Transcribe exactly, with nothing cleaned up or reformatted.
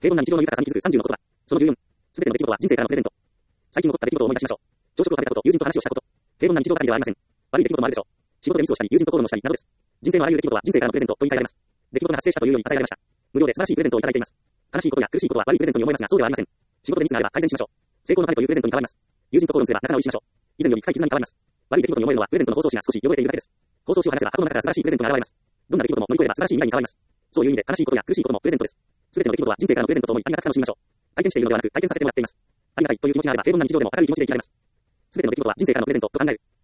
平凡な日常の豊かさに気づくさんじゅうの言葉。そのじゅうよん。すべての出来事は人生からのプレゼント。最近起こった出来事を思い出しましょう。朝食を食べたこと、友人と話をしたこと。平凡な日常ばかりではありません。悪い出来事もあるでしょう。仕事でミスをしたり、友人と口論をしたりなどです。人生のあらゆる出来事は人生からのプレゼントと言い換えられます。出来事が発生したというように与えられました。無料で素晴らしいプレゼントをいただいています。悲しいことや苦しいことは悪いプレゼントに思いますが、そうではありません。仕事でミスがあれば改善しましょう。成功の種というプレゼントに変わります。友人と口論すれば仲直りしましょう。以前より深い絆に変わります。悪い出来事に思えるのはプレゼントの包装紙が少し汚れているだけです。包装紙を離せば箱の中から素晴らしいプレゼントが現れます。どんな出来事も乗り越えれば素晴らしい未来に変わります。そういう意味で悲しいことや苦しいこともプレゼントです。すべての出来事は人生からのプレゼントと思いありがたく楽しみましょう。体験しているのではなく体験させてもらっています。ありがたいという気持ちがあれば平凡な日常でも明るい気持ちで生きられます。すべての出来事は人生からのプレゼントと考える。